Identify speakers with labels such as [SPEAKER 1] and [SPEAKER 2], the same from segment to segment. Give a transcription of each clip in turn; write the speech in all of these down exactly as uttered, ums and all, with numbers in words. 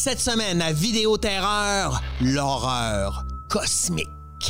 [SPEAKER 1] Cette semaine, à Vidéo Terreur, l'horreur cosmique.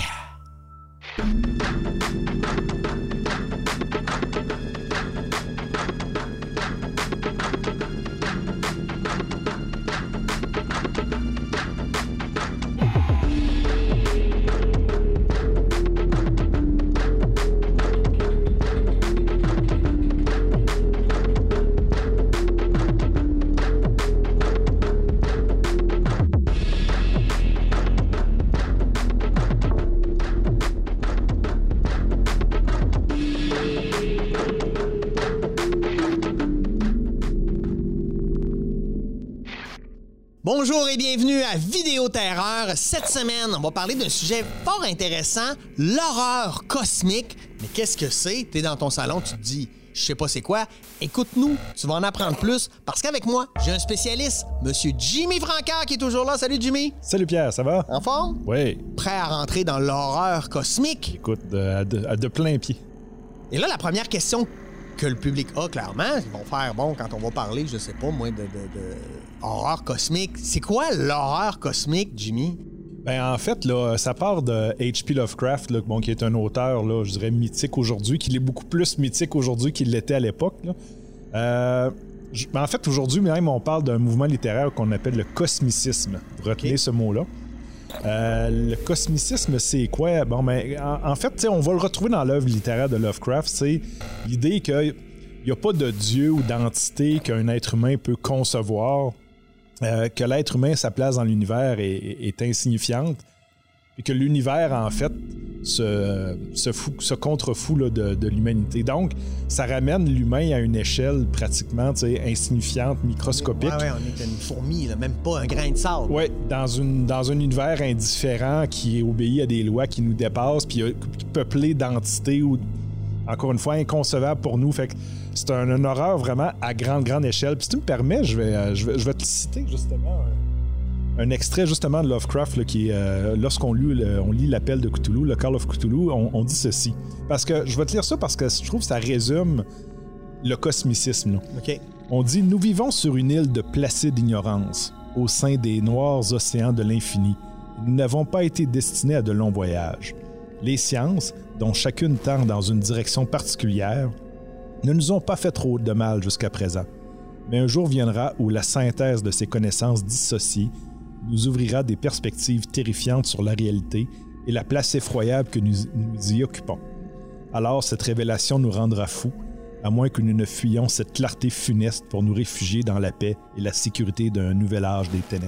[SPEAKER 1] Bonjour et bienvenue à Vidéo Terreur. Cette semaine, on va parler d'un sujet fort intéressant, l'horreur cosmique. Mais qu'est-ce que c'est? T'es dans ton salon, tu te dis, je sais pas c'est quoi. Écoute-nous, tu vas en apprendre plus parce qu'avec moi, j'ai un spécialiste, Monsieur Jimmy Francaire qui est toujours là. Salut Jimmy!
[SPEAKER 2] Salut Pierre, ça va?
[SPEAKER 1] En forme?
[SPEAKER 2] Oui.
[SPEAKER 1] Prêt à rentrer dans l'horreur cosmique?
[SPEAKER 2] Écoute, de, à, de, à de plein pied.
[SPEAKER 1] Et là, la première question que le public a, clairement, ils vont faire, bon, quand on va parler, je sais pas, moi, de, de, de horreur cosmique. C'est quoi l'horreur cosmique, Jimmy?
[SPEAKER 2] Ben, en fait, là, ça part de H P Lovecraft, là, bon, qui est un auteur, là, je dirais, mythique aujourd'hui, qu'il est beaucoup plus mythique aujourd'hui qu'il l'était à l'époque. Là. Euh, je, en fait, aujourd'hui, même, on parle d'un mouvement littéraire qu'on appelle le cosmicisme. Retenez okay. ce mot-là. Euh, le cosmicisme, c'est quoi? Bon, ben, en, en fait, on va le retrouver dans l'œuvre littéraire de Lovecraft. C'est l'idée qu'il n'y a pas de Dieu ou d'entité qu'un être humain peut concevoir, euh, que l'être humain, sa place dans l'univers est, est, est insignifiante, et que l'univers, en fait, se, se, fout, se contrefout là, de, de l'humanité. Donc, ça ramène l'humain à une échelle pratiquement insignifiante, microscopique.
[SPEAKER 1] Ouais, ouais, on est une fourmi, là, même pas un grain de sable.
[SPEAKER 2] Oui, dans, une, dans un univers indifférent qui obéit à des lois qui nous dépassent, puis peuplé d'entités ou, encore une fois, inconcevables pour nous. Fait que c'est un, une horreur vraiment à grande, grande échelle. Puis si tu me permets, je vais, je vais, je vais te citer justement un, un extrait justement de Lovecraft là, qui est, euh, lorsqu'on lit, le, on lit l'appel de Cthulhu, le Call of Cthulhu, on, on dit ceci. Parce que je vais te lire ça parce que je trouve que ça résume le cosmicisme. Là.
[SPEAKER 1] OK.
[SPEAKER 2] On dit « Nous vivons sur une île de placide ignorance, au sein des noirs océans de l'infini. Nous n'avons pas été destinés à de longs voyages. Les sciences, dont chacune tend dans une direction particulière, ne nous ont pas fait trop de mal jusqu'à présent. Mais un jour viendra où la synthèse de ces connaissances dissociées nous ouvrira des perspectives terrifiantes sur la réalité et la place effroyable que nous, nous y occupons. Alors cette révélation nous rendra fous, à moins que nous ne fuyions cette clarté funeste pour nous réfugier dans la paix et la sécurité d'un nouvel âge des ténèbres. »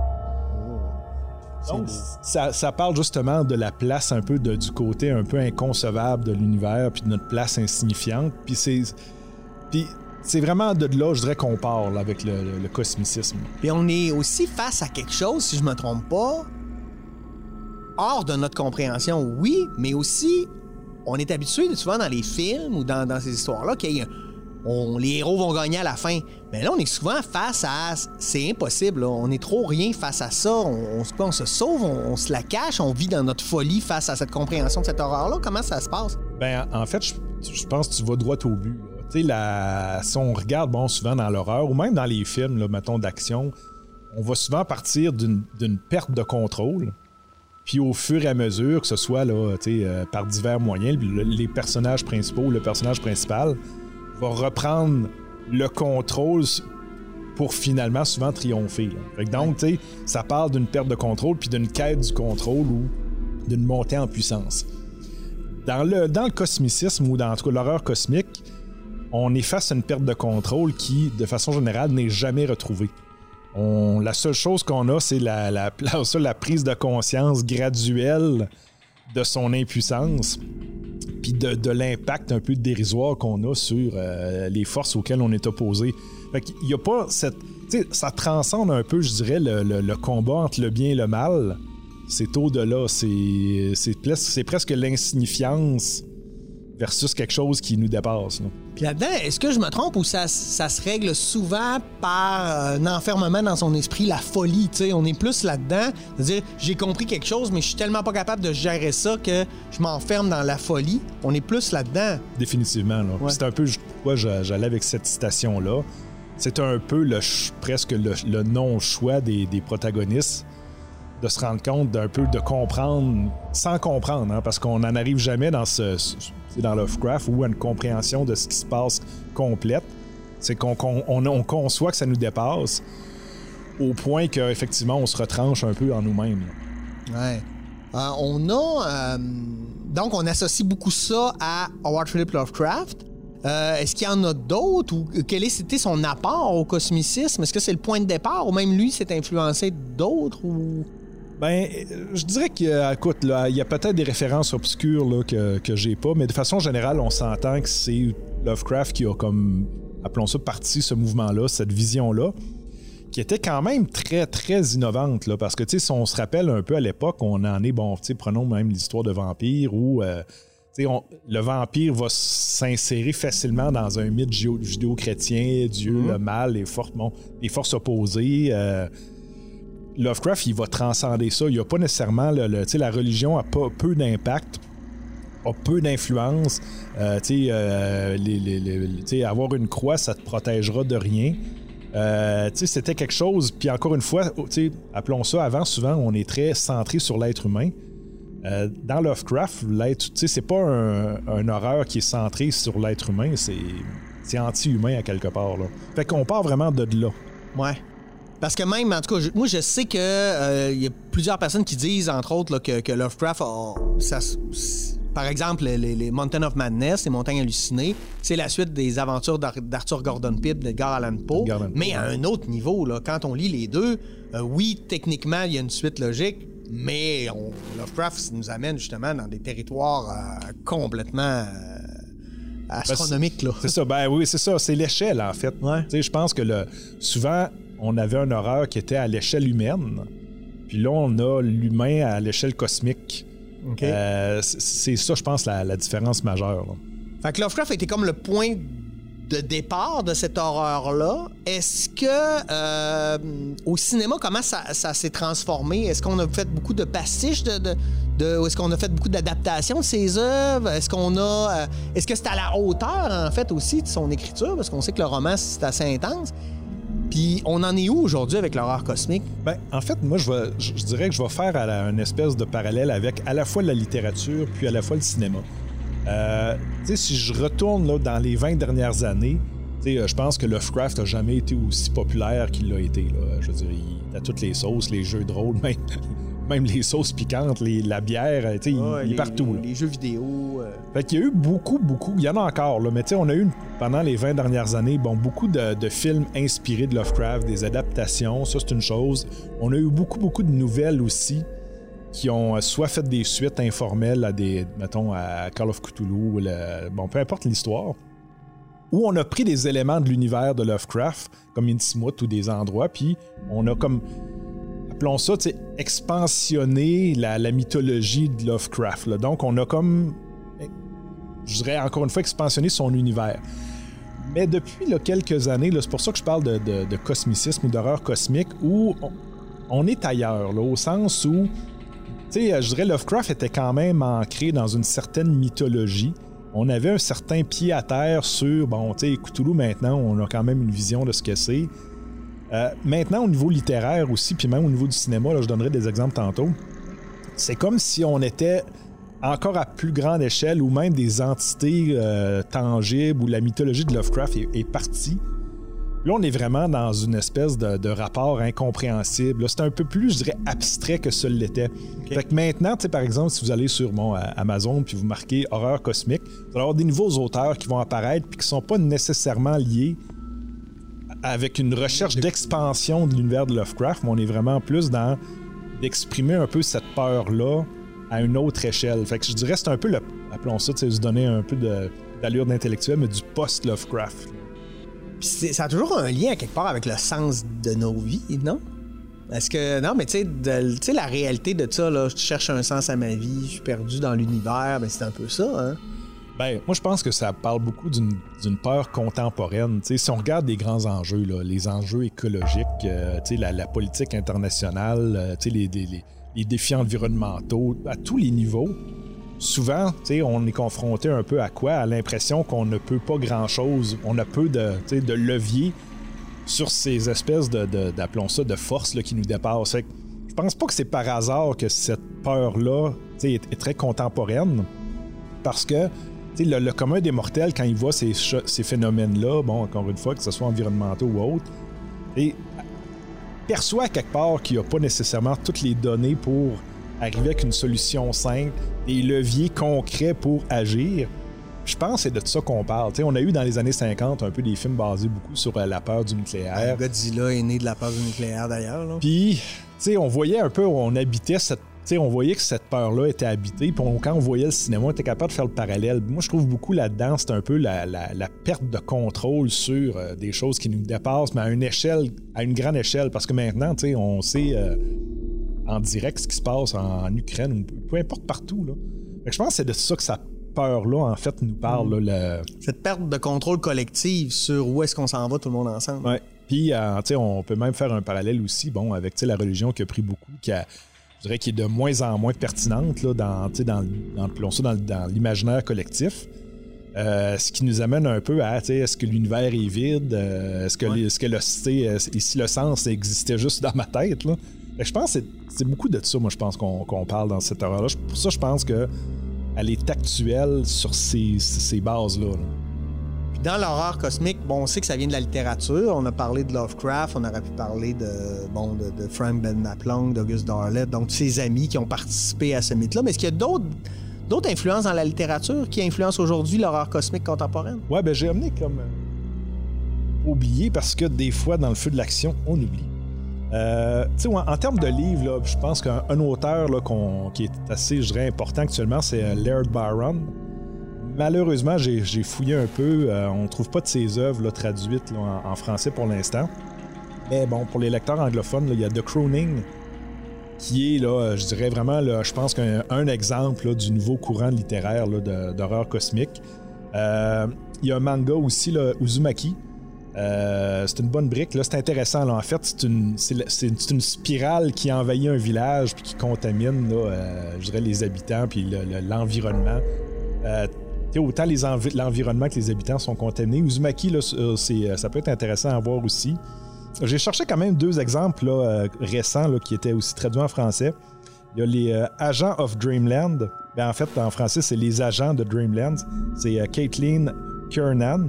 [SPEAKER 2] Donc, ça, ça parle justement de la place un peu de, du côté un peu inconcevable de l'univers, puis de notre place insignifiante. Puis c'est, puis c'est vraiment de là, je dirais, qu'on parle avec le, le, le cosmicisme.
[SPEAKER 1] Puis on est aussi face à quelque chose, si je me trompe pas, hors de notre compréhension, oui, mais aussi, on est habitué souvent dans les films ou dans, dans ces histoires-là qu'il y a On, les héros vont gagner à la fin. Mais là, on est souvent face à... C'est impossible, là. On est trop rien face à ça. On, on, on se sauve, on, on se la cache, on vit dans notre folie face à cette compréhension de cette horreur-là. Comment ça se passe?
[SPEAKER 2] Ben, en fait, je, je pense que tu vas droit au but. Tu sais, la... si on regarde, bon, souvent dans l'horreur, ou même dans les films, là, mettons, d'action, on va souvent partir d'une, d'une perte de contrôle. Puis au fur et à mesure, que ce soit là, tu sais, euh, par divers moyens, le, les personnages principaux, le personnage principal va reprendre le contrôle pour finalement souvent triompher. Là. Fait que donc, tu sais, ça parle d'une perte de contrôle puis d'une quête du contrôle ou d'une montée en puissance. Dans le, dans le cosmicisme ou dans en tout cas l'horreur cosmique, on est face à une perte de contrôle qui, de façon générale, n'est jamais retrouvée. On, la seule chose qu'on a, c'est la, la, la, la prise de conscience graduelle de son impuissance puis de, de l'impact un peu dérisoire qu'on a sur euh, les forces auxquelles on est opposé. Fait qu'il y a pas cette... Tu sais, ça transcende un peu, je dirais, le, le, le combat entre le bien et le mal. C'est au-delà. C'est, c'est, c'est presque l'insignifiance versus quelque chose qui nous dépasse. Là.
[SPEAKER 1] Puis là-dedans, est-ce que je me trompe ou ça, ça se règle souvent par un enfermement dans son esprit, la folie, tu sais, on est plus là-dedans, c'est-à-dire, j'ai compris quelque chose, mais je suis tellement pas capable de gérer ça que je m'enferme dans la folie. On est plus là-dedans.
[SPEAKER 2] Définitivement, là.
[SPEAKER 1] Ouais.
[SPEAKER 2] C'est un peu pourquoi j'allais avec cette citation-là. c'est un peu le, presque le, le non-choix des, des protagonistes de se rendre compte d'un peu, de comprendre, sans comprendre, hein, parce qu'on n'en arrive jamais dans ce, ce dans Lovecraft ou à une compréhension de ce qui se passe complète. C'est qu'on on, on, on conçoit que ça nous dépasse au point qu'effectivement, on se retranche un peu en nous-mêmes.
[SPEAKER 1] Ouais. Euh, on a... Euh, donc, on associe beaucoup ça à Howard Philip Lovecraft. Euh, est-ce qu'il y en a d'autres? Ou quel était son apport au cosmicisme? Est-ce que c'est le point de départ? Ou même lui s'est influencé d'autres? Ou...
[SPEAKER 2] Ben, je dirais qu'il y a, écoute, là, il y a peut-être des références obscures là, que, que j'ai pas, mais de façon générale, on s'entend que c'est Lovecraft qui a comme, appelons ça, parti ce mouvement-là, cette vision-là, qui était quand même très, très innovante, là, parce que, tu sais, si on se rappelle un peu à l'époque, on en est, bon, tu sais, prenons même l'histoire de vampires où... Euh, On, le vampire va s'insérer facilement dans un mythe judéo-chrétien, Dieu, mm-hmm. le mal, les, for- bon, les forces opposées. Euh, Lovecraft, il va transcender ça. Il n'y a pas nécessairement... Le, le, la religion a pas, peu d'impact, a peu d'influence. Euh, euh, les, les, les, avoir une croix, ça te protégera de rien. Euh, c'était quelque chose... Puis encore une fois, appelons ça, avant, souvent, on est très centré sur l'être humain. Euh, dans Lovecraft, l'être, c'est pas un, un horreur qui est centré sur l'être humain, c'est, c'est anti-humain à quelque part. Là. Fait qu'on part vraiment de là.
[SPEAKER 1] Ouais. Parce que même, en tout cas, je, moi, je sais que euh, y a plusieurs personnes qui disent, entre autres, là, que, que Lovecraft a... Ça, par exemple, les, les Mountain of Madness, les Montagnes hallucinées, c'est la suite des aventures d'Ar- d'Arthur Gordon Pym, d'Edgar Allan Poe. Gordon mais Poe. À un autre niveau, là, quand on lit les deux, euh, oui, techniquement, il y a une suite logique, mais on, Lovecraft nous amène justement dans des territoires euh, complètement euh, astronomiques. Là.
[SPEAKER 2] C'est ça, ben oui, c'est ça, c'est l'échelle en fait.
[SPEAKER 1] Ouais.
[SPEAKER 2] Je pense que le, souvent, on avait un horreur qui était à l'échelle humaine, puis là, on a l'humain à l'échelle cosmique. Okay. Euh, c'est, c'est ça, je pense, la, la différence majeure. Là.
[SPEAKER 1] Fait que Lovecraft était comme le point de départ de cette horreur-là. Est-ce que euh, au cinéma, comment ça, ça s'est transformé? Est-ce qu'on a fait beaucoup de pastiches de, de, de est-ce qu'on a fait beaucoup d'adaptations de ses œuvres? Est-ce qu'on a euh, est-ce que c'est à la hauteur en fait aussi de son écriture? Parce qu'on sait que le roman c'est assez intense. Puis on en est où aujourd'hui avec l'horreur cosmique?
[SPEAKER 2] Ben, en fait, moi, je, vais, je, je dirais que je vais faire à la, une espèce de parallèle avec à la fois la littérature puis à la fois le cinéma. Euh, si je retourne là, dans les vingt dernières années, je pense que Lovecraft n'a jamais été aussi populaire qu'il l'a été. Là. Je veux dire, il a toutes les sauces, les jeux de rôle, même, même les sauces piquantes, les, la bière, ah, il, il est partout.
[SPEAKER 1] Les,
[SPEAKER 2] là.
[SPEAKER 1] les jeux vidéo. Euh...
[SPEAKER 2] Fait qu'il y a eu beaucoup, beaucoup, il y en a encore, là, mais on a eu pendant les vingt dernières années bon, beaucoup de, de films inspirés de Lovecraft, des adaptations, ça c'est une chose. On a eu beaucoup, beaucoup de nouvelles aussi qui ont soit fait des suites informelles à des, mettons, à Call of Cthulhu, le, bon, peu importe l'histoire, où on a pris des éléments de l'univers de Lovecraft, comme Innsmouth ou des endroits, puis on a comme, appelons ça, tu sais, expansionné la, la mythologie de Lovecraft. Là. Donc, on a comme, je dirais encore une fois, expansionné son univers. Mais depuis là, quelques années, là, c'est pour ça que je parle de, de, de cosmicisme ou d'horreur cosmique, où on, on est ailleurs, là, au sens où tu sais, je dirais Lovecraft était quand même ancré dans une certaine mythologie. On avait un certain pied à terre sur, bon, tu sais, Cthulhu, maintenant, on a quand même une vision de ce que c'est. Euh, maintenant, au niveau littéraire aussi, puis même au niveau du cinéma, là, je donnerai des exemples tantôt, c'est comme si on était encore à plus grande échelle, ou même des entités euh, tangibles, où la mythologie de Lovecraft est, est partie. Là, on est vraiment dans une espèce de, de rapport incompréhensible. Là, c'est un peu plus, je dirais, abstrait que ce l'était. Okay. Fait que maintenant, tu sais, par exemple, si vous allez sur bon, Amazon puis vous marquez horreur cosmique, vous allez avoir des nouveaux auteurs qui vont apparaître puis qui sont pas nécessairement liés avec une recherche d'expansion de l'univers de Lovecraft, mais on est vraiment plus dans d'exprimer un peu cette peur-là à une autre échelle. Fait que je dirais, c'est un peu, le, appelons ça, tu sais, se donner un peu de, d'allure d'intellectuel, mais du post-Lovecraft.
[SPEAKER 1] Puis ça a toujours un lien quelque part avec le sens de nos vies, non? Est-ce que... Non, mais tu sais, la réalité de ça, là, je cherche un sens à ma vie, je suis perdu dans l'univers, ben c'est un peu ça, hein?
[SPEAKER 2] Ben, moi, je pense que ça parle beaucoup d'une, d'une peur contemporaine. T'sais, si on regarde les grands enjeux, là, les enjeux écologiques, euh, la, la politique internationale, euh, les, les, les défis environnementaux, à tous les niveaux, souvent, on est confronté un peu à quoi? À l'impression qu'on ne peut pas grand-chose, on a peu de, de levier sur ces espèces de, de d'appelons ça, de force là, qui nous dépassent. Fait que je pense pas que c'est par hasard que cette peur-là est, est très contemporaine, parce que le, le commun des mortels, quand il voit ces, ces phénomènes-là, bon, encore une fois, que ce soit environnementaux ou autres, et perçoit quelque part qu'il n'y a pas nécessairement toutes les données pour arriver avec une solution simple, des leviers concrets pour agir. Je pense que c'est de ça qu'on parle. T'sais, on a eu dans les années cinquante un peu des films basés beaucoup sur euh, la peur du nucléaire.
[SPEAKER 1] Godzilla est né de la peur du nucléaire d'ailleurs. Là.
[SPEAKER 2] Puis, on voyait un peu où on habitait cette. T'sais, on voyait que cette peur-là était habitée. Puis on, quand on voyait le cinéma, on était capable de faire le parallèle. Moi, je trouve beaucoup là-dedans, c'est un peu la, la, la perte de contrôle sur euh, des choses qui nous dépassent, mais à une échelle, à une grande échelle. Parce que maintenant, on sait euh, en direct ce qui se passe en, en Ukraine ou peu, peu importe partout. Là. Fait que je pense que c'est de ça que ça peur-là, en fait, nous parle. Là, le...
[SPEAKER 1] Cette perte de contrôle collective sur où est-ce qu'on s'en va tout le monde ensemble.
[SPEAKER 2] Oui. Puis, euh, on peut même faire un parallèle aussi, bon, avec la religion qui a pris beaucoup, qui a, je dirais, qui est de moins en moins pertinente là, dans, dans, dans, dans, dans, dans l'imaginaire collectif. Euh, ce qui nous amène un peu à, est-ce que l'univers est vide? Euh, est-ce que, ouais. est-ce que le, et si le sens existait juste dans ma tête? Là? Je pense que c'est, c'est beaucoup de ça, moi, je pense, qu'on, qu'on parle dans cette horreur-là. Pour ça, je pense que elle est actuelle sur ces, ces bases-là. Là.
[SPEAKER 1] Puis dans l'horreur cosmique, bon, on sait que ça vient de la littérature. On a parlé de Lovecraft, on aurait pu parler de, bon, de, de Frank Belknap-Long, d'August Darlett, donc ses amis qui ont participé à ce mythe-là. Mais est-ce qu'il y a d'autres, d'autres influences dans la littérature qui influencent aujourd'hui l'horreur cosmique contemporaine?
[SPEAKER 2] Ouais, ben j'ai amené comme euh, oublié, parce que des fois, dans le feu de l'action, on oublie. Euh, en, en termes de livres, là, je pense qu'un un auteur là, qu'on, qui est assez, je dirais, important actuellement, c'est euh, Laird Byron. Malheureusement, j'ai, j'ai fouillé un peu. Euh, on ne trouve pas de ses œuvres là, traduites là, en, en français pour l'instant. Mais bon, pour les lecteurs anglophones, il y a The Crowning, qui est, là, je dirais vraiment, là, je pense qu'un un exemple là, du nouveau courant littéraire là, de, d'horreur cosmique. Euh, il y a un manga aussi, là, Uzumaki. Euh, c'est une bonne brique. Là, c'est intéressant. Là. En fait, c'est une, c'est, c'est, c'est une spirale qui envahit un village puis qui contamine là, euh, je dirais, les habitants puis le, le, l'environnement. Euh, autant les envi- l'environnement que les habitants sont contaminés. Uzumaki, là, c'est, ça peut être intéressant à voir aussi. J'ai cherché quand même deux exemples là, euh, récents là, qui étaient aussi traduits en français. Il y a les euh, Agents of Dreamland. Ben, en fait, en français, c'est les Agents de Dreamland. C'est euh, Caitlin Kiernan.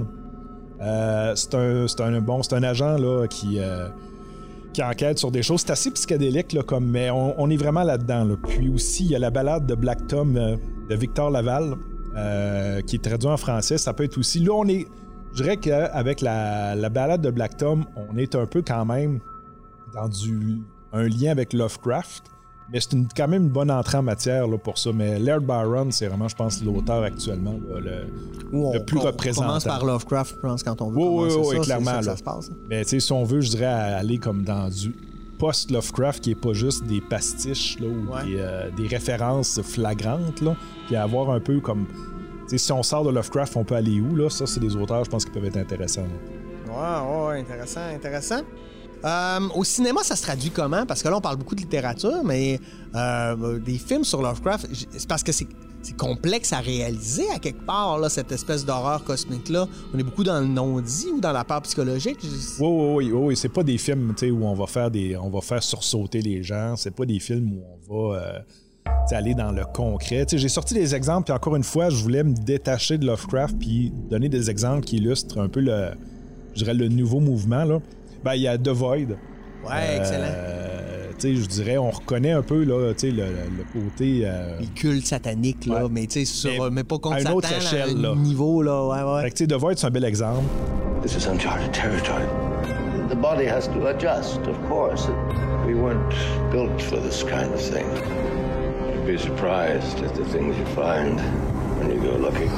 [SPEAKER 2] Euh, c'est, un, c'est, un, bon, c'est un agent là, qui, euh, qui enquête sur des choses. C'est assez psychédélique, là, comme, mais on, on est vraiment là-dedans. Là. Puis aussi, il y a la balade de Black Tom euh, de Victor Laval, euh, qui est traduit en français. Ça peut être aussi... Là, on est... Je dirais qu'avec la, la balade de Black Tom, on est un peu quand même dans du, un lien avec Lovecraft. Mais c'est une, quand même une bonne entrée en matière là, pour ça. Mais Laird Byron, c'est vraiment, je pense, l'auteur actuellement là, le,
[SPEAKER 1] on,
[SPEAKER 2] le plus
[SPEAKER 1] on,
[SPEAKER 2] représentant.
[SPEAKER 1] On commence par Lovecraft, je pense, quand on veut
[SPEAKER 2] oui,
[SPEAKER 1] commencer
[SPEAKER 2] oui,
[SPEAKER 1] ça.
[SPEAKER 2] Oui, clairement.
[SPEAKER 1] C'est, c'est
[SPEAKER 2] là.
[SPEAKER 1] ça se passe.
[SPEAKER 2] Mais tu sais, si on veut, je dirais aller comme dans du post-Lovecraft, qui est pas juste des pastiches là, ou ouais. des, euh, des références flagrantes, là, puis avoir un peu comme... Tu sais, si on sort de Lovecraft, on peut aller où? Là? Ça, c'est des auteurs, je pense, qui peuvent être intéressants.
[SPEAKER 1] Là. Ouais, ouais, intéressant, intéressant. Euh, au cinéma, ça se traduit comment? Parce que là, on parle beaucoup de littérature, mais euh, des films sur Lovecraft, c'est parce que c'est, c'est complexe à réaliser à quelque part, là, cette espèce d'horreur cosmique-là. On est beaucoup dans le non-dit ou dans la peur psychologique.
[SPEAKER 2] Oui, oui, oui, oui. C'est pas des films où on va faire des, on va faire sursauter les gens. C'est pas des films où on va euh, aller dans le concret. T'sais, j'ai sorti des exemples, puis encore une fois, je voulais me détacher de Lovecraft puis donner des exemples qui illustrent un peu le, je dirais, le nouveau mouvement, là. Ben, il y a The Void.
[SPEAKER 1] Ouais, euh, excellent.
[SPEAKER 2] Tu sais, je dirais, on reconnaît un peu, là, tu sais, le, le côté... Euh...
[SPEAKER 1] Les cultes sataniques, là, ouais. mais tu sais, mais, mais pas contre
[SPEAKER 2] à une
[SPEAKER 1] Satan,
[SPEAKER 2] autre échelle,
[SPEAKER 1] à un
[SPEAKER 2] là.
[SPEAKER 1] niveau, là, ouais, ouais.
[SPEAKER 2] Fait que, tu sais, The Void, c'est un bel exemple.
[SPEAKER 3] This is uncharted territory. The body has to adjust, of course. We weren't built for this kind of thing. You'd be surprised at the things you find when you go looking.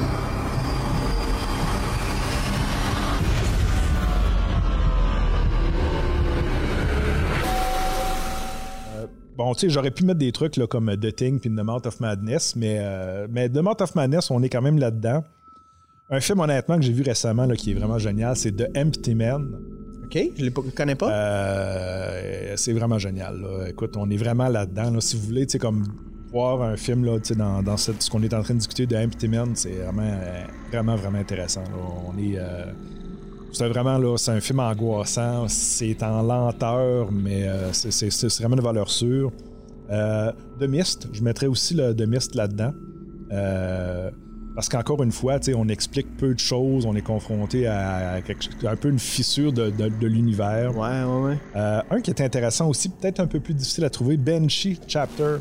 [SPEAKER 2] Bon, tu sais, j'aurais pu mettre des trucs là, comme The Thing puis The Mouth of Madness, mais, euh, mais The Mouth of Madness, on est quand même là-dedans. Un film, honnêtement, que j'ai vu récemment là, qui est vraiment génial, c'est The Empty Man.
[SPEAKER 1] OK, je ne connais pas.
[SPEAKER 2] Euh, c'est vraiment génial. Là. Écoute, on est vraiment là-dedans. Là. Si vous voulez, tu sais, comme voir un film là, tu sais, dans, dans cette, ce qu'on est en train de discuter de Empty Man, c'est vraiment, vraiment, vraiment intéressant. Là. On est... Euh, C'est vraiment là, c'est un film angoissant. C'est en lenteur, mais euh, c'est, c'est, c'est vraiment une valeur sûre. Euh, The Mist, je mettrais aussi le The Mist là-dedans. Euh, parce qu'encore une fois, on explique peu de choses. On est confronté à, à, quelque, à un peu une fissure de, de, de l'univers.
[SPEAKER 1] Ouais, ouais, ouais.
[SPEAKER 2] Euh, un qui est intéressant aussi, peut-être un peu plus difficile à trouver, Banshee Chapter.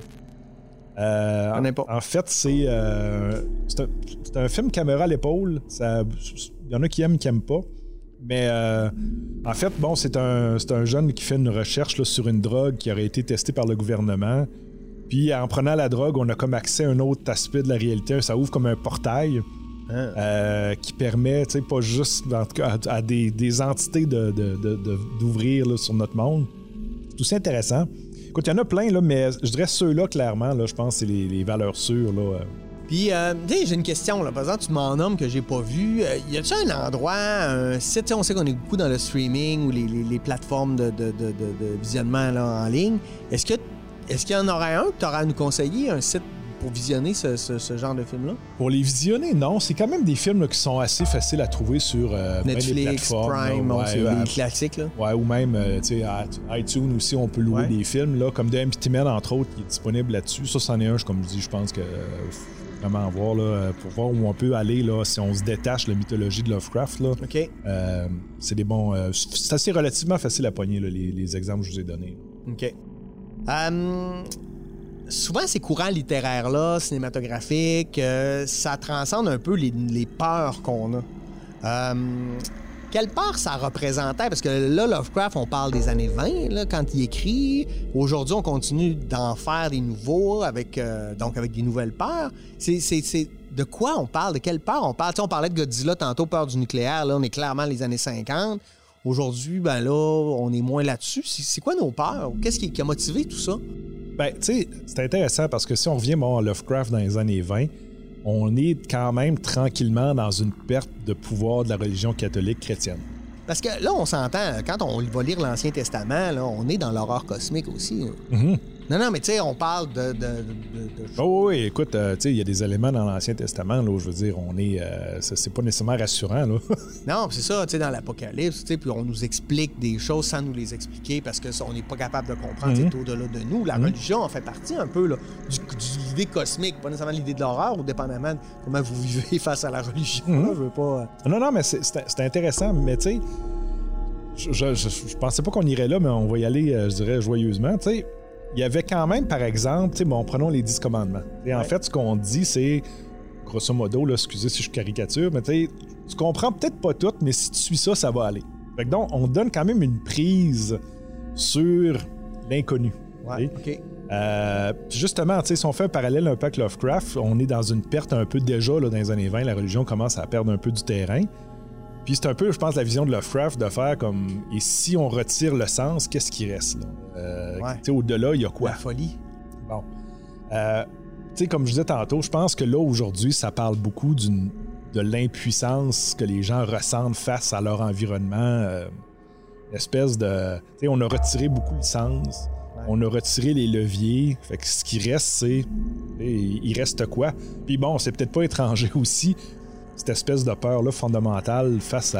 [SPEAKER 2] Euh, en,
[SPEAKER 1] pas.
[SPEAKER 2] en fait, c'est, euh, c'est, un, c'est un film caméra à l'épaule. Il y en a qui aiment, qui n'aiment pas. Mais euh, en fait, bon, c'est un, c'est un jeune qui fait une recherche là, sur une drogue qui aurait été testée par le gouvernement. Puis en prenant la drogue, on a comme accès à un autre aspect de la réalité. Ça ouvre comme un portail ah. euh, qui permet, tu sais, pas juste en tout cas, à, à des, des entités de, de, de, de, d'ouvrir là, sur notre monde. C'est aussi intéressant. Écoute, il y en a plein, là, mais je dirais ceux-là, clairement, là, je pense que c'est les, les valeurs sûres. Là.
[SPEAKER 1] Puis, euh, tu sais, j'ai une question, là. Par exemple, tu m'en nommes que j'ai pas vu. Euh, y a-tu un endroit, un site, on sait qu'on est beaucoup dans le streaming ou les, les, les plateformes de, de, de, de visionnement là, en ligne. Est-ce que est-ce qu'il y en aurait un que tu aurais à nous conseiller, un site pour visionner ce, ce, ce genre de film-là? Pour
[SPEAKER 2] les visionner, non. C'est quand même des films là, qui sont assez faciles à trouver sur euh,
[SPEAKER 1] Netflix,
[SPEAKER 2] les plateformes.
[SPEAKER 1] Prime,
[SPEAKER 2] là, ouais,
[SPEAKER 1] c'est
[SPEAKER 2] euh,
[SPEAKER 1] les classiques. Là.
[SPEAKER 2] Ouais, ou même euh, iTunes aussi, on peut louer ouais. des films. Là, comme The Empty Man, entre autres, qui est disponible là-dessus. Ça, c'en est un, comme je dis, je pense que... Euh, vraiment voir là, pour voir où on peut aller là, si on se détache de la mythologie de Lovecraft. Là.
[SPEAKER 1] OK.
[SPEAKER 2] Euh, c'est des bons. Euh, c'est assez relativement facile à pogner, là, les, les exemples que je vous ai donnés.
[SPEAKER 1] OK. Um, souvent, ces courants littéraires-là, cinématographiques, euh, ça transcende un peu les, les peurs qu'on a. Um, Quelle part ça représentait? Parce que là, Lovecraft, on parle des années vingt, là, quand il écrit. Aujourd'hui, on continue d'en faire des nouveaux, avec, euh, donc avec des nouvelles peurs. C'est, c'est, c'est de quoi on parle? De quelle peur on parle? T'sais, on parlait de Godzilla tantôt, peur du nucléaire. Là, on est clairement les années cinquante. Aujourd'hui, ben là, on est moins là-dessus. C'est, c'est quoi nos peurs? Qu'est-ce qui, qui a motivé tout ça?
[SPEAKER 2] Ben, tu sais, c'est intéressant parce que si on revient bon, à Lovecraft dans les années vingt, on est quand même tranquillement dans une perte de pouvoir de la religion catholique chrétienne.
[SPEAKER 1] Parce que là, on s'entend, quand on va lire l'Ancien Testament, là, on est dans l'horreur cosmique aussi.
[SPEAKER 2] Mm-hmm.
[SPEAKER 1] Non, non, mais tu sais, on parle de... de, de, de...
[SPEAKER 2] Oh oui, écoute, euh, tu sais, il y a des éléments dans l'Ancien Testament, là, où je veux dire, on est... Euh, c'est, c'est pas nécessairement rassurant, là.
[SPEAKER 1] Non, c'est ça, tu sais, dans l'Apocalypse, tu sais, puis on nous explique des choses sans nous les expliquer parce que ça, on n'est pas capable de comprendre, mm-hmm. c'est au-delà de nous. La mm-hmm. religion en fait partie un peu, là, du, du, l'idée cosmique, pas nécessairement l'idée de l'horreur, ou dépendamment de comment vous vivez face à la religion. Mm-hmm. Là, je veux pas...
[SPEAKER 2] Non, non, mais c'est, c'est, c'est intéressant, mais tu sais, je, je, je, je pensais pas qu'on irait là, mais on va y aller, je dirais, joyeusement, tu sais. Il y avait quand même, par exemple, bon, prenons les dix commandements. Et en ouais. fait, ce qu'on dit, c'est, grosso modo, là, excusez si je caricature, mais tu comprends peut-être pas tout, mais si tu suis ça, ça va aller. Fait que donc, on donne quand même une prise sur l'inconnu.
[SPEAKER 1] Ouais, OK.
[SPEAKER 2] Euh, justement, si on fait un parallèle un peu avec Lovecraft, on est dans une perte un peu déjà là, dans les années vingt, la religion commence à perdre un peu du terrain. Puis c'est un peu, je pense, la vision de Lovecraft de faire comme... Et si on retire le sens, qu'est-ce qui reste, là? Euh, ouais. Au-delà, il y a quoi?
[SPEAKER 1] La folie.
[SPEAKER 2] Bon. Euh, tu sais, comme je disais tantôt, je pense que là, aujourd'hui, ça parle beaucoup d'une, de l'impuissance que les gens ressentent face à leur environnement. Euh, une espèce de... Tu sais, on a retiré beaucoup le sens. Ouais. On a retiré les leviers. Fait que ce qui reste, c'est... Il reste quoi? Puis bon, c'est peut-être pas étranger aussi... cette espèce de peur-là fondamentale face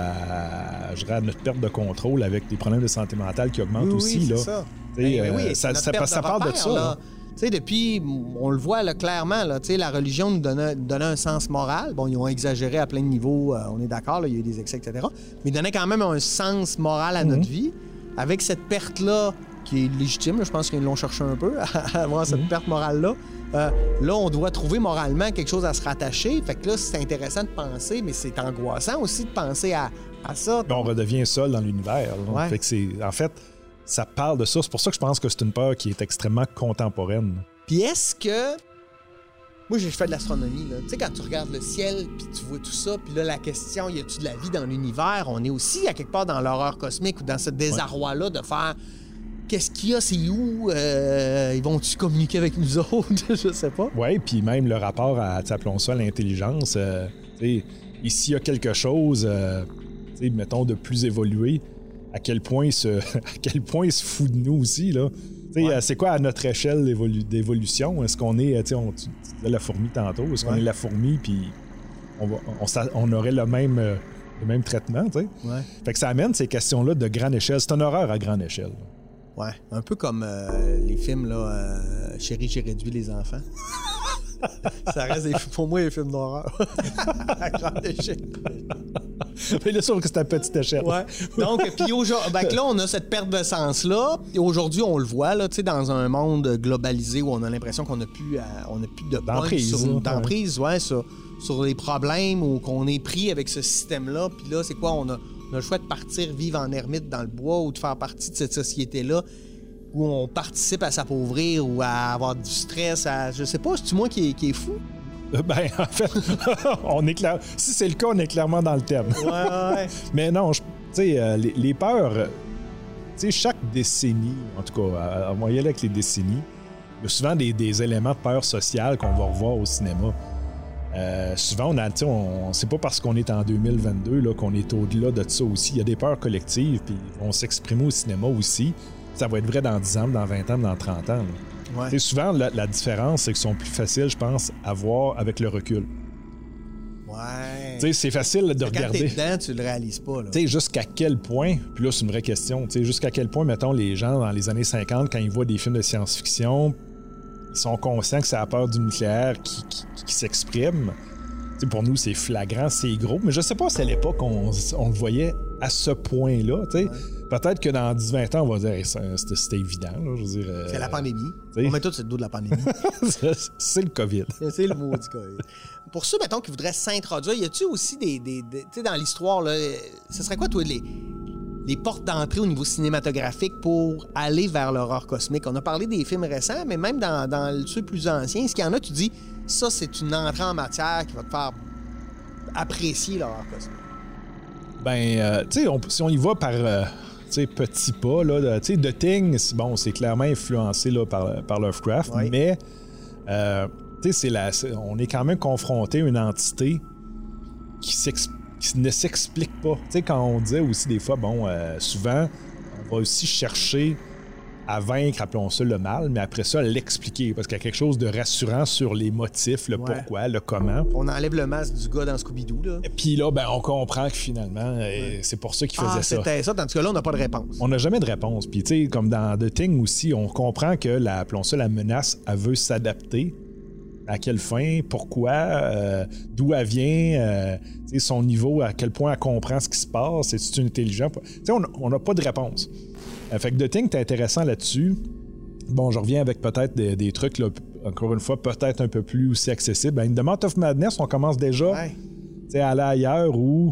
[SPEAKER 2] à, je dirais, à notre perte de contrôle avec des problèmes de santé mentale qui augmentent
[SPEAKER 1] oui,
[SPEAKER 2] aussi.
[SPEAKER 1] Oui,
[SPEAKER 2] là.
[SPEAKER 1] c'est ça.
[SPEAKER 2] Ben,
[SPEAKER 1] ben,
[SPEAKER 2] euh,
[SPEAKER 1] oui,
[SPEAKER 2] ça, ça,
[SPEAKER 1] ça,
[SPEAKER 2] ça parle
[SPEAKER 1] repère,
[SPEAKER 2] de ça. Là.
[SPEAKER 1] Là. Depuis, on le voit là, clairement, là, la religion nous donnait, donnait un sens moral. Bon, ils ont exagéré à plein de niveaux, euh, on est d'accord, là, il y a eu des excès, et cetera. Mais ils donnaient quand même un sens moral à mm-hmm. notre vie. Avec cette perte-là, qui est légitime, là, je pense qu'ils l'ont cherché un peu, à avoir cette mm-hmm. perte morale-là. Euh, là, on doit trouver moralement quelque chose à se rattacher. Fait que là, c'est intéressant de penser, mais c'est angoissant aussi de penser à, à ça.
[SPEAKER 2] On redevient seul dans l'univers. Ouais. Fait que c'est, en fait, ça parle de ça. C'est pour ça que je pense que c'est une peur qui est extrêmement contemporaine.
[SPEAKER 1] Puis est-ce que... Moi, j'ai fait de l'astronomie. Tu sais, quand tu regardes le ciel, puis tu vois tout ça, puis là, la question, y a-tu de la vie dans l'univers? On est aussi, à quelque part, dans l'horreur cosmique ou dans ce désarroi-là ouais. de faire... Qu'est-ce qu'il y a? C'est où? Euh, ils vont-tu communiquer avec nous autres? Je sais pas.
[SPEAKER 2] Oui, puis même le rapport à, appelons ça, l'intelligence. Euh, et s'il y a quelque chose, euh, mettons, de plus évolué, à quel point il se, à quel point il se fout de nous aussi, là. Ouais. C'est quoi à notre échelle d'évolu- d'évolution? Est-ce qu'on est, tu tu disais la fourmi tantôt, est-ce ouais. qu'on est la fourmi, puis on, va, on, on aurait le même... Euh, le même traitement, tu sais.
[SPEAKER 1] Ouais.
[SPEAKER 2] Fait que ça amène ces questions-là de grande échelle. C'est un horreur à grande échelle.
[SPEAKER 1] Ouais, un peu comme euh, les films, là, euh, Chérie, j'ai réduit les enfants. Ça reste des, pour moi des films d'horreur. À grande échelle.
[SPEAKER 2] Mais là, sauf que c'est à petite échelle.
[SPEAKER 1] Ouais. Donc, puis aujourd'hui, ben, là, on a cette perte de sens-là. Et aujourd'hui, on le voit, là, tu sais, dans un monde globalisé où on a l'impression qu'on n'a plus, euh, on a plus de
[SPEAKER 2] d'emprise,
[SPEAKER 1] sur,
[SPEAKER 2] ouais.
[SPEAKER 1] d'emprise, ouais, sur, sur les problèmes ou qu'on est pris avec ce système-là. Puis là, c'est quoi? On a, on a le choix de partir vivre en ermite dans le bois ou de faire partie de cette société-là où on participe à s'appauvrir ou à avoir du stress. À, je sais pas, c'est-tu moi qui est, qui est fou?
[SPEAKER 2] Ben, en fait, on est clair... si c'est le cas, on est clairement dans le thème.
[SPEAKER 1] Ouais, ouais.
[SPEAKER 2] Mais non, tu sais, euh, les, les peurs, tu sais, chaque décennie, en tout cas, on va y aller avec les décennies, il y a souvent des, des éléments de peur sociale qu'on va revoir au cinéma. Euh, souvent, on a, tu sais, on, c'est pas parce qu'on est en deux mille vingt-deux là, qu'on est au-delà de ça aussi. Il y a des peurs collectives, puis ils vont s'exprimer au cinéma aussi. Ça va être vrai dans dix ans, dans vingt ans, dans trente ans. Là. Ouais. Souvent, la, la différence, c'est qu'ils sont plus faciles, je pense, à voir avec le recul.
[SPEAKER 1] Ouais.
[SPEAKER 2] T'sais, c'est facile de
[SPEAKER 1] quand
[SPEAKER 2] regarder.
[SPEAKER 1] Quand t'es dedans, tu le réalises pas. Là.
[SPEAKER 2] T'sais, jusqu'à quel point, puis là, c'est une vraie question, t'sais, jusqu'à quel point, mettons, les gens dans les années cinquante, quand ils voient des films de science-fiction, ils sont conscients que c'est la peur du nucléaire qui, qui, qui s'exprime. T'sais, pour nous, c'est flagrant, c'est gros, mais je sais pas si à l'époque, on, on le voyait à ce point-là. Ouais. Peut-être que dans dix vingt ans, on va dire hey, c'était, c'était évident. Là, je veux dire, euh,
[SPEAKER 1] c'est la pandémie.
[SPEAKER 2] T'sais.
[SPEAKER 1] On met tout sur le dos de la pandémie.
[SPEAKER 2] C'est le COVID.
[SPEAKER 1] C'est le mot du COVID. Pour ceux, mettons, qui voudraient s'introduire, y a-tu aussi des... des, des tu sais, dans l'histoire, là, ce serait quoi, toi, les, les portes d'entrée au niveau cinématographique pour aller vers l'horreur cosmique? On a parlé des films récents, mais même dans, dans ceux plus anciens, est-ce qu'il y en a, tu dis, ça, c'est une entrée en matière qui va te faire apprécier l'horreur cosmique?
[SPEAKER 2] Ben, euh, tu sais, si on y va par... Euh... T'sais, petit pas, là, t'sais, The Thing, c'est, bon, c'est clairement influencé là, par, par Lovecraft, oui. mais euh, c'est la, c'est, on est quand même confronté à une entité qui, qui ne s'explique pas. T'sais, quand on disait aussi des fois, bon, euh, souvent, on va aussi chercher à vaincre, appelons ça le mal, mais après ça, l'expliquer, parce qu'il y a quelque chose de rassurant sur les motifs, le ouais. pourquoi, le comment.
[SPEAKER 1] On enlève le masque du gars dans Scooby-Doo, là.
[SPEAKER 2] Et puis là, ben, on comprend que finalement, ouais. c'est pour ça qu'il faisait
[SPEAKER 1] ah,
[SPEAKER 2] ça.
[SPEAKER 1] c'était ça, tandis que là, on n'a pas de réponse.
[SPEAKER 2] On n'a jamais de réponse. Puis, tu sais, comme dans The Thing aussi, on comprend que, la, appelons ça, la menace, elle veut s'adapter. À quelle fin, pourquoi, euh, d'où elle vient, euh, son niveau, à quel point elle comprend ce qui se passe, est-ce intelligent? Tu sais, on n'a pas de réponse. Euh, fait que The Thing, t'es intéressant là-dessus. Bon, je reviens avec peut-être des, des trucs, là, encore une fois, peut-être un peu plus aussi accessibles. Ben, In the Mouth of Madness, on commence déjà ouais. à aller ailleurs où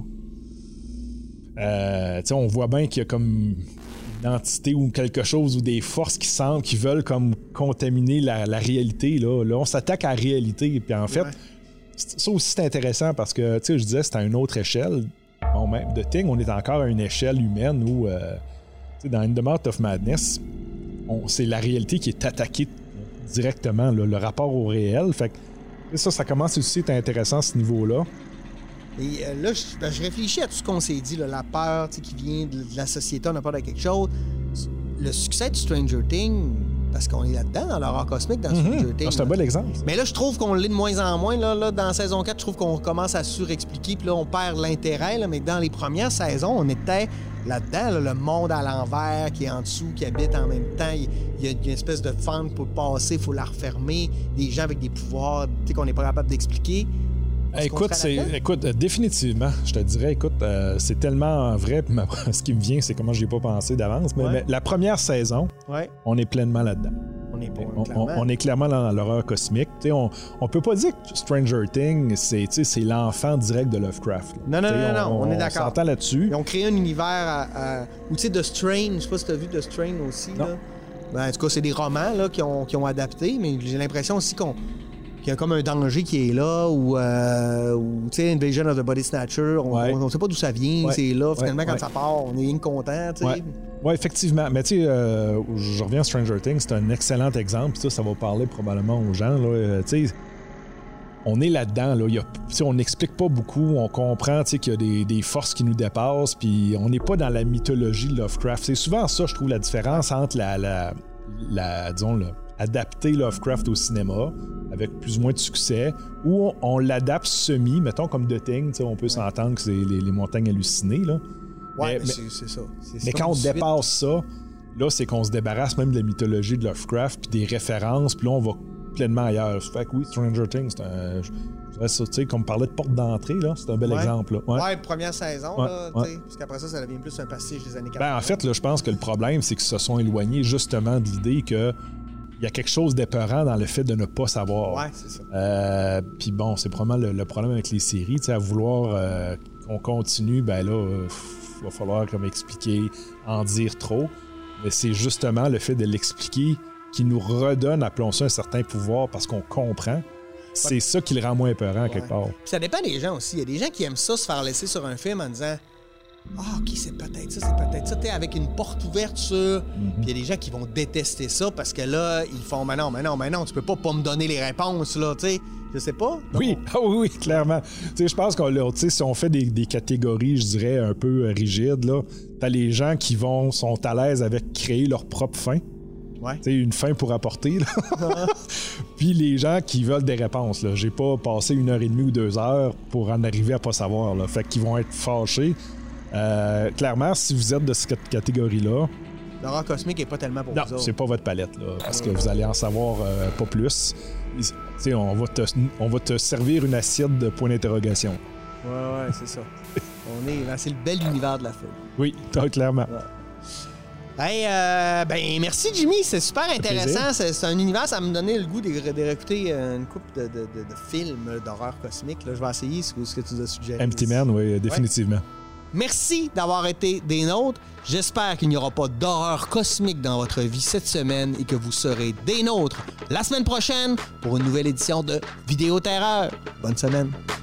[SPEAKER 2] euh, on voit bien qu'il y a comme une entité ou quelque chose ou des forces qui semblent, qui veulent comme contaminer la, la réalité. Là. là, on s'attaque à la réalité. Puis en fait, ouais. ça aussi, c'est intéressant parce que, tu sais, je disais, c'est à une autre échelle. Bon, même The Thing, on est encore à une échelle humaine où... Euh, dans In the Mouth of Madness, on, c'est la réalité qui est attaquée directement, là, le rapport au réel. Fait que ça, ça commence aussi à être intéressant à ce niveau-là.
[SPEAKER 1] Et euh, là, je, ben, je réfléchis à tout ce qu'on s'est dit, là, la peur qui vient de, de la société, on a peur de quelque chose. Le succès de Stranger Things, parce qu'on est là-dedans, dans l'horreur cosmique, dans mm-hmm. Stranger Things.
[SPEAKER 2] Ah, c'est un bon exemple.
[SPEAKER 1] Mais là, je trouve qu'on l'est de moins en moins. Là, là, dans saison quatre, je trouve qu'on commence à surexpliquer, puis là, on perd l'intérêt. Là, mais dans les premières saisons, on était là-dedans, là, le monde à l'envers qui est en dessous, qui habite en même temps. Il, il y a une espèce de fente pour passer, il faut la refermer. Des gens avec des pouvoirs qu'on n'est pas capable d'expliquer.
[SPEAKER 2] Écoute, c'est, écoute euh, définitivement, je te dirais, écoute, euh, c'est tellement vrai, ma, ce qui me vient, c'est comment je n'y ai pas pensé d'avance, mais, ouais. mais la première saison, ouais. on est pleinement là-dedans.
[SPEAKER 1] On est,
[SPEAKER 2] on, on, on est clairement dans l'horreur cosmique. T'sais, on ne peut pas dire que Stranger Things, c'est, c'est l'enfant direct de Lovecraft.
[SPEAKER 1] Là. Non, non, non, non, on, on est d'accord.
[SPEAKER 2] On s'entend là-dessus.
[SPEAKER 1] Ils ont créé un univers à, à, où, tu sais, The Strain, je sais pas si tu as vu The Strain aussi. Là. Ben, en tout cas, c'est des romans là, qui, ont, qui ont adapté, mais j'ai l'impression aussi qu'on qu'il y a comme un danger qui est là, ou, euh, ou tu sais, Invasion of the Body Snatcher, on ouais. ne sait pas d'où ça vient, ouais. c'est là, finalement, ouais. quand ouais. ça part, on est bien content, tu sais.
[SPEAKER 2] Ouais. Oui, effectivement. Mais tu sais, euh, je reviens à Stranger Things, c'est un excellent exemple, ça, ça va parler probablement aux gens, là, tu sais. On est là-dedans, là. Y a, on n'explique pas beaucoup, on comprend qu'il y a des, des forces qui nous dépassent, puis on n'est pas dans la mythologie de Lovecraft. C'est souvent ça, je trouve, la différence entre la, la, la disons, le, adapté Lovecraft au cinéma avec plus ou moins de succès, ou on, on l'adapte semi, mettons comme The Thing, on peut ouais. s'entendre que c'est les, les montagnes hallucinées. Là.
[SPEAKER 1] Ouais,
[SPEAKER 2] mais,
[SPEAKER 1] mais c'est, c'est ça. C'est,
[SPEAKER 2] mais
[SPEAKER 1] c'est
[SPEAKER 2] quand on
[SPEAKER 1] suite.
[SPEAKER 2] dépasse ça, là, c'est qu'on se débarrasse même de la mythologie de Lovecraft, puis des références, puis là, on va pleinement ailleurs. Fait que oui, Stranger Things, c'est un... Je dirais ça, tu sais, comme on parlait de porte d'entrée, là, c'est un bel
[SPEAKER 1] ouais.
[SPEAKER 2] exemple. Là. Ouais.
[SPEAKER 1] ouais, première saison,
[SPEAKER 2] ouais.
[SPEAKER 1] là,
[SPEAKER 2] ouais.
[SPEAKER 1] parce qu'après ça, ça devient plus un pastiche des années quarante.
[SPEAKER 2] Ben, en fait, là, je pense que le problème, c'est qu'ils se sont éloignés justement de l'idée que il y a quelque chose d'épeurant dans le fait de ne pas savoir.
[SPEAKER 1] Ouais, c'est ça.
[SPEAKER 2] Euh, Puis bon, c'est probablement le, le problème avec les séries, tu sais, à vouloir euh, qu'on continue, ben là, il euh, va falloir comme expliquer, en dire trop. Mais c'est justement le fait de l'expliquer qui nous redonne, appelons ça, un certain pouvoir parce qu'on comprend. C'est ouais. ça qui le rend moins épeurant, ouais. quelque part.
[SPEAKER 1] Puis ça dépend des gens aussi. Il y a des gens qui aiment ça, se faire laisser sur un film en disant « Ah, oh, OK, c'est peut-être ça, c'est peut-être ça. » Tu sais, avec une porte ouverte sur... Mm-hmm. Puis il y a des gens qui vont détester ça parce que là, ils font « Mais non, mais non, mais non, tu peux pas pas me donner les réponses, là, tu sais. » Je sais pas.
[SPEAKER 2] Oui, ah oui, oui, clairement. Tu sais, je pense qu'on tu sais, si on fait des, des catégories, je dirais, un peu rigides, là, t'as les gens qui vont, sont à l'aise avec créer leur propre fin. Ouais. Tu sais, une fin pour apporter, là. Puis les gens qui veulent des réponses, là. J'ai pas passé une heure et demie ou deux heures pour en arriver à pas savoir, là. Fait qu'ils vont être fâchés. Euh, clairement, si vous êtes de cette catégorie-là...
[SPEAKER 1] L'horreur cosmique est pas tellement pour
[SPEAKER 2] non,
[SPEAKER 1] vous autres.
[SPEAKER 2] c'est pas votre palette, là. Parce que vous allez en savoir euh, pas plus. T'sais, on va te, on va te servir une assiette de point d'interrogation.
[SPEAKER 1] Ouais, ouais, c'est ça. On est, c'est le bel univers de la film.
[SPEAKER 2] Oui, clairement.
[SPEAKER 1] Ouais. Hey, euh, ben merci Jimmy, c'est super intéressant. C'est, c'est un univers, ça me donnait le goût de, de réécouter une couple de, de, de, de films d'horreur cosmique. Là, je vais essayer ce que tu nous as suggéré.
[SPEAKER 2] Empty Man, oui, définitivement. Ouais.
[SPEAKER 1] Merci d'avoir été des nôtres. J'espère qu'il n'y aura pas d'horreur cosmique dans votre vie cette semaine et que vous serez des nôtres la semaine prochaine pour une nouvelle édition de Vidéo Terreur. Bonne semaine.